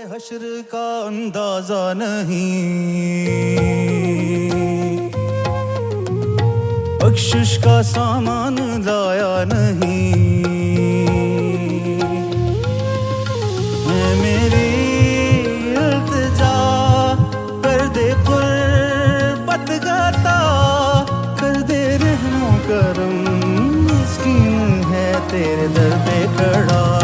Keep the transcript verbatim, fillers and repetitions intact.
हश्र का अंदाजा नहीं, बख्शिश का सामान लाया नहीं। मैं मेरी इल्तिजा कर दे कुर्बत गाता, कर दे रहमो करम, मिस्कीन है तेरे दर पे खड़ा।